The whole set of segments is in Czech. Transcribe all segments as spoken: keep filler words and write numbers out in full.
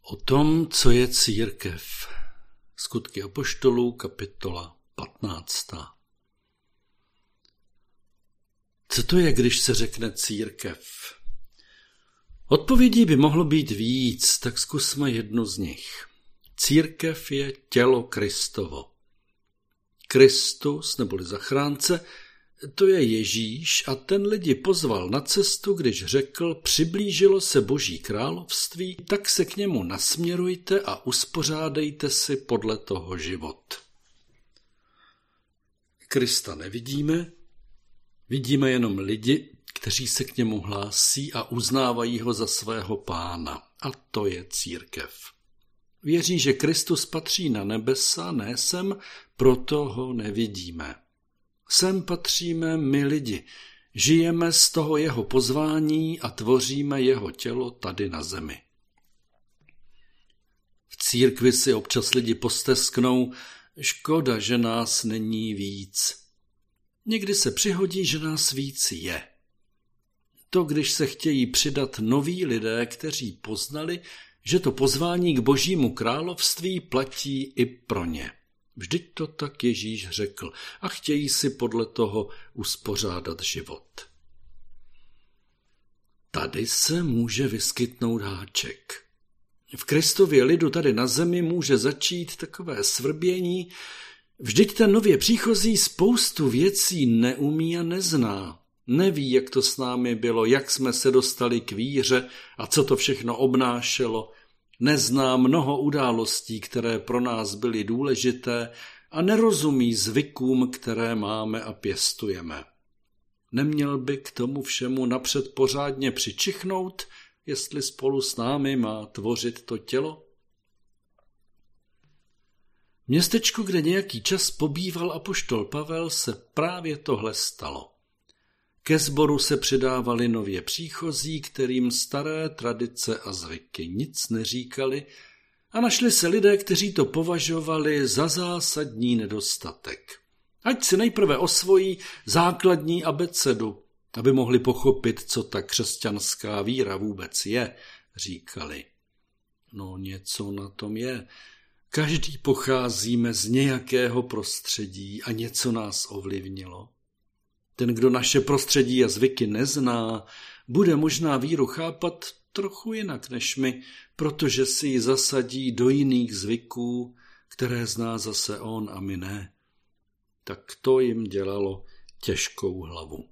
O tom, co je církev. Skutky apoštolů, kapitola patnáctá. Co to je, když se řekne církev? Odpovědí by mohlo být víc, tak zkusme jednu z nich. Církev je tělo Kristovo. Kristus, neboli zachránce, to je Ježíš a ten lidi pozval na cestu, když řekl, přiblížilo se Boží království, tak se k němu nasměrujte a uspořádejte si podle toho život. Krista nevidíme, vidíme jenom lidi, kteří se k němu hlásí a uznávají ho za svého pána. A to je církev. Věří, že Kristus patří na nebesa, ne sem, proto ho nevidíme. Sem patříme my lidi, žijeme z toho jeho pozvání a tvoříme jeho tělo tady na zemi. V církvi si občas lidi postesknou, škoda, že nás není víc. Někdy se přihodí, že nás víc je. To, když se chtějí přidat noví lidé, kteří poznali, že to pozvání k Božímu království platí i pro ně. Vždyť to tak Ježíš řekl a chtějí si podle toho uspořádat život. Tady se může vyskytnout háček. V Kristově lidu tady na zemi může začít takové svrbění, vždyť ten nově příchozí spoustu věcí neumí a nezná. Neví, jak to s námi bylo, jak jsme se dostali k víře a co to všechno obnášelo. Nezná mnoho událostí, které pro nás byly důležité a nerozumí zvykům, které máme a pěstujeme. Neměl by k tomu všemu napřed pořádně přičichnout, jestli spolu s námi má tvořit to tělo? V městečku, kde nějaký čas pobýval apoštol Pavel, se právě tohle stalo. Ke sboru se přidávali nově příchozí, kterým staré tradice a zvyky nic neříkali, a našli se lidé, kteří to považovali za zásadní nedostatek. Ať si nejprve osvojí základní abecedu, aby mohli pochopit, co ta křesťanská víra vůbec je, říkali. No něco na tom je. Každý pocházíme z nějakého prostředí a něco nás ovlivnilo. Ten, kdo naše prostředí a zvyky nezná, bude možná víru chápat trochu jinak než my, protože si ji zasadí do jiných zvyků, které zná zase on a my ne. Tak to jim dělalo těžkou hlavu.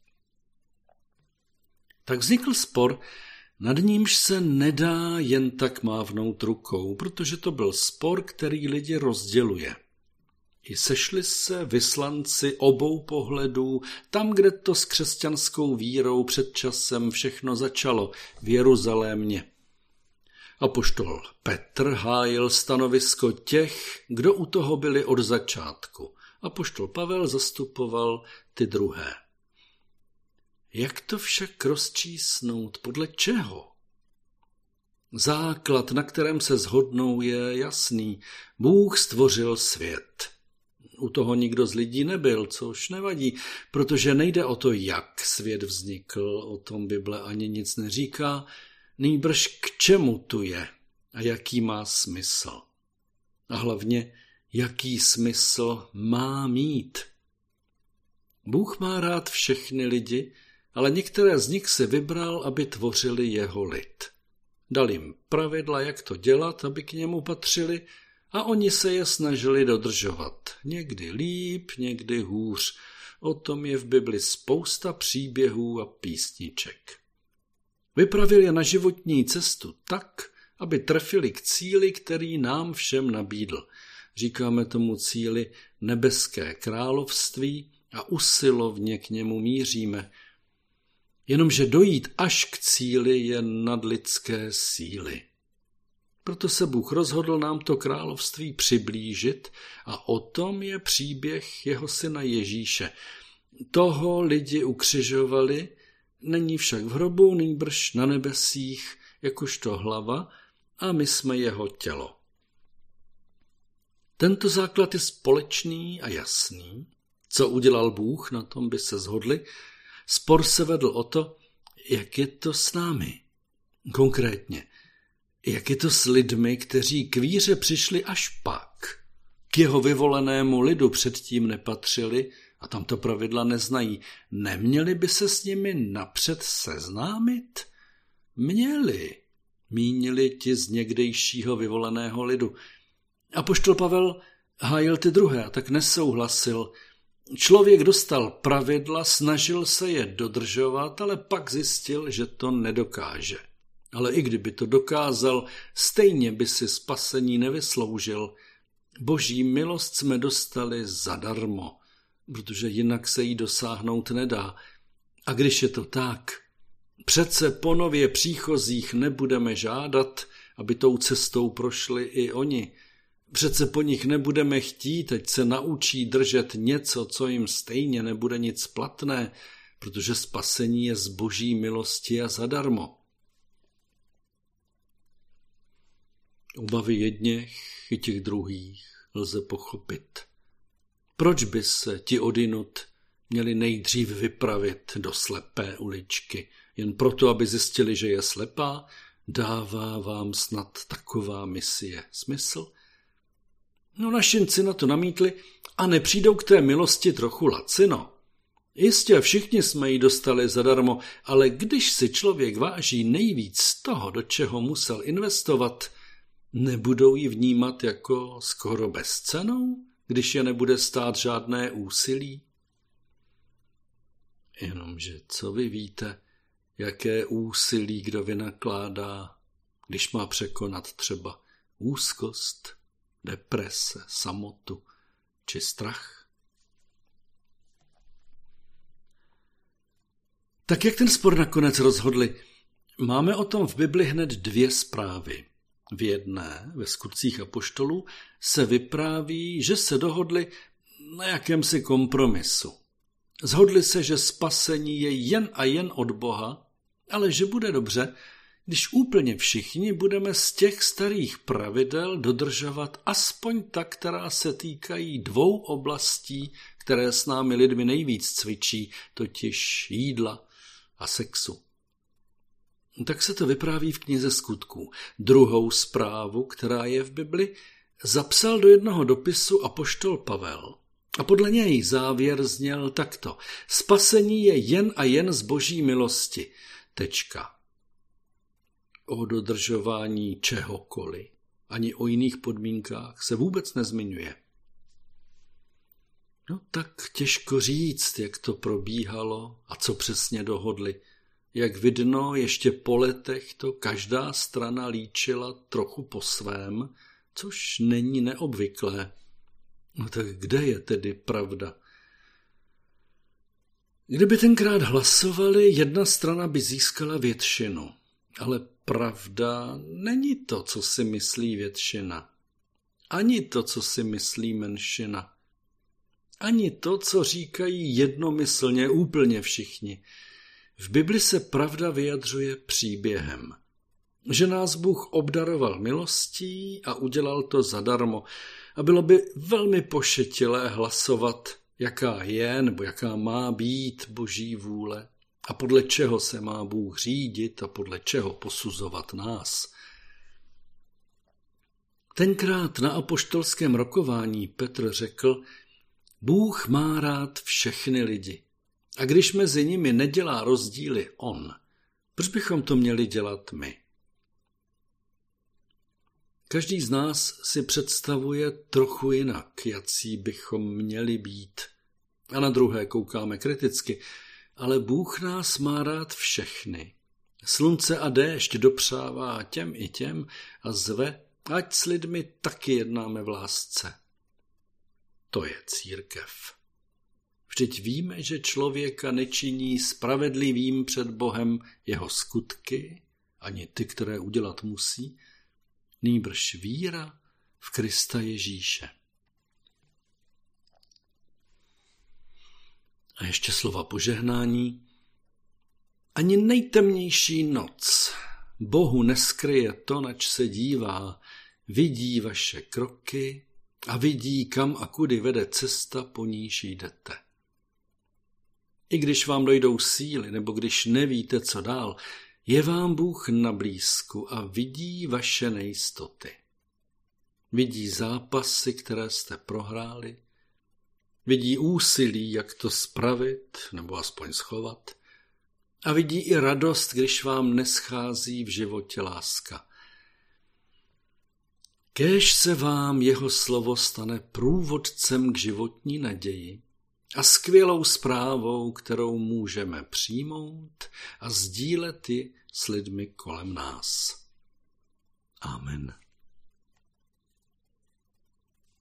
Tak vznikl spor, nad nímž se nedá jen tak mávnout rukou, protože to byl spor, který lidi rozděluje. I sešli se vyslanci obou pohledů, tam, kde to s křesťanskou vírou před časem všechno začalo, v Jeruzalémě. Apoštol Petr hájil stanovisko těch, kdo u toho byli od začátku. Apoštol Pavel zastupoval ty druhé. Jak to však rozčísnout? Podle čeho? Základ, na kterém se shodnou, je jasný. Bůh stvořil svět. U toho nikdo z lidí nebyl, což nevadí, protože nejde o to, jak svět vznikl, o tom Bible ani nic neříká, nýbrž k čemu tu je a jaký má smysl. A hlavně, jaký smysl má mít. Bůh má rád všechny lidi, ale některé z nich se vybral, aby tvořili jeho lid. Dal jim pravidla, jak to dělat, aby k němu patřili, a oni se je snažili dodržovat. Někdy líp, někdy hůř. O tom je v Bibli spousta příběhů a písniček. Vypravil je na životní cestu tak, aby trefili k cíli, který nám všem nabídl. Říkáme tomu cíli nebeské království a usilovně k němu míříme. Jenomže dojít až k cíli je nadlidské síly. Proto se Bůh rozhodl nám to království přiblížit a o tom je příběh jeho syna Ježíše. Toho lidi ukřižovali, není však v hrobu, nýbrž na nebesích, jakožto hlava, a my jsme jeho tělo. Tento základ je společný a jasný. Co udělal Bůh, na tom by se shodli. Spor se vedl o to, jak je to s námi. Konkrétně, Jak je to s lidmi, kteří k víře přišli až pak? K jeho vyvolenému lidu předtím nepatřili a tamto pravidla neznají. Neměli by se s nimi napřed seznámit? Měli, mínili ti z někdejšího vyvoleného lidu. Apoštol Pavel hájil ty druhé a tak nesouhlasil. Člověk dostal pravidla, snažil se je dodržovat, ale pak zjistil, že to nedokáže. Ale i kdyby to dokázal, stejně by si spasení nevysloužil. Boží milost jsme dostali zadarmo, protože jinak se jí dosáhnout nedá. A když je to tak, přece po nově příchozích nebudeme žádat, aby tou cestou prošli i oni. Přece po nich nebudeme chtít, ať se naučí držet něco, co jim stejně nebude nic platné, protože spasení je z Boží milosti a zadarmo. Obavy jedněch i těch druhých lze pochopit. Proč by se ti odinut měli nejdřív vypravit do slepé uličky? Jen proto, aby zjistili, že je slepá? Dává vám snad taková misie smysl? No našinci na to namítli a nepřijdou k té milosti trochu lacino. Jistě všichni jsme ji dostali zadarmo, ale když si člověk váží nejvíc z toho, do čeho musel investovat, nebudou ji vnímat jako skoro bezcennou, když je nebude stát žádné úsilí? Jenomže co vy víte, jaké úsilí kdo vynakládá, když má překonat třeba úzkost, deprese, samotu či strach? Tak jak ten spor nakonec rozhodli? Máme o tom v Bibli hned dvě zprávy. V jedné, ve Skutcích apoštolů, se vypráví, že se dohodli na jakémsi kompromisu. Zhodli se, že spasení je jen a jen od Boha, ale že bude dobře, když úplně všichni budeme z těch starých pravidel dodržovat aspoň ta, která se týkají dvou oblastí, které s námi lidmi nejvíc cvičí, totiž jídla a sexu. Tak se to vypráví v knize Skutků. Druhou zprávu, která je v Bibli, zapsal do jednoho dopisu apoštol Pavel. A podle něj závěr zněl takto. Spasení je jen a jen z Boží milosti. Tečka. O dodržování čehokoliv, ani o jiných podmínkách se vůbec nezmiňuje. No tak těžko říct, jak to probíhalo a co přesně dohodli. Jak vidno, ještě po letech to každá strana líčila trochu po svém, což není neobvyklé. No tak kde je tedy pravda? Kdyby tenkrát hlasovali, jedna strana by získala většinu. Ale pravda není to, co si myslí většina. Ani to, co si myslí menšina. Ani to, co říkají jednomyslně úplně všichni. V Bibli se pravda vyjadřuje příběhem. Že nás Bůh obdaroval milostí a udělal to zadarmo. A bylo by velmi pošetilé hlasovat, jaká je nebo jaká má být Boží vůle a podle čeho se má Bůh řídit a podle čeho posuzovat nás. Tenkrát na apoštolském rokování Petr řekl, Bůh má rád všechny lidi. A když mezi nimi nedělá rozdíly on, proč bychom to měli dělat my? Každý z nás si představuje trochu jinak, jací bychom měli být. A na druhé koukáme kriticky, ale Bůh nás má rád všechny. Slunce a déšť dopřává těm i těm a zve, ať s lidmi taky jednáme v lásce. To je církev. Vždyť víme, že člověka nečiní spravedlivým před Bohem jeho skutky, ani ty, které udělat musí, nýbrž víra v Krista Ježíše. A ještě slova požehnání. Ani nejtemnější noc Bohu neskryje to, nač se dívá, vidí vaše kroky a vidí, kam a kudy vede cesta, po níž jdete. I když vám dojdou síly, nebo když nevíte, co dál, Je vám Bůh na blízku a vidí vaše nejistoty. Vidí zápasy, které jste prohráli. Vidí úsilí, jak to spravit, nebo aspoň schovat. A vidí i radost, když vám neschází v životě láska. Kéž se vám jeho slovo stane průvodcem k životní naději a skvělou zprávou, kterou můžeme přijmout a sdílet ji s lidmi kolem nás. Amen.